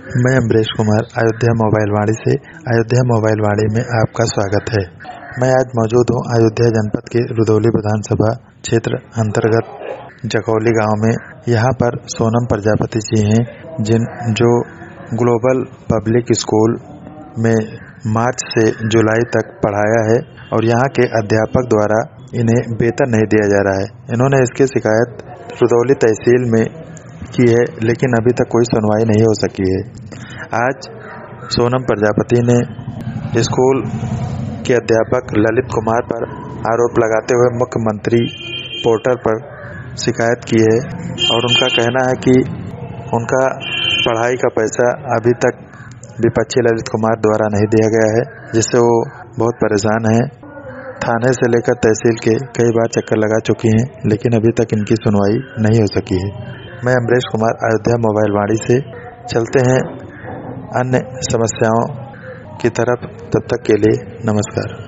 मैं अमरीश कुमार अयोध्या मोबाइल वाणी से अयोध्या मोबाइल वाणी में आपका स्वागत है। मैं आज मौजूद हूँ अयोध्या जनपद के रुदौली विधानसभा क्षेत्र अंतर्गत जखौली गांव में। यहाँ पर सोनम प्रजापति जी हैं जो ग्लोबल पब्लिक स्कूल में मार्च से जुलाई तक पढ़ाया है और यहाँ के अध्यापक द्वारा इन्हें वेतन नहीं दिया जा रहा है। इन्होंने इसकी शिकायत रुदौली तहसील में की है, लेकिन अभी तक कोई सुनवाई नहीं हो सकी है। आज सोनम प्रजापति ने स्कूल के अध्यापक ललित कुमार पर आरोप लगाते हुए मुख्यमंत्री पोर्टल पर शिकायत की है और उनका कहना है कि उनका पढ़ाई का पैसा अभी तक विपक्षी ललित कुमार द्वारा नहीं दिया गया है, जिससे वो बहुत परेशान हैं। थाने से लेकर तहसील के कई बार चक्कर लगा चुकी हैं, लेकिन अभी तक इनकी सुनवाई नहीं हो सकी है। मैं अमरीश कुमार अयोध्या मोबाइल वाणी से। चलते हैं अन्य समस्याओं की तरफ, तब तक के लिए नमस्कार।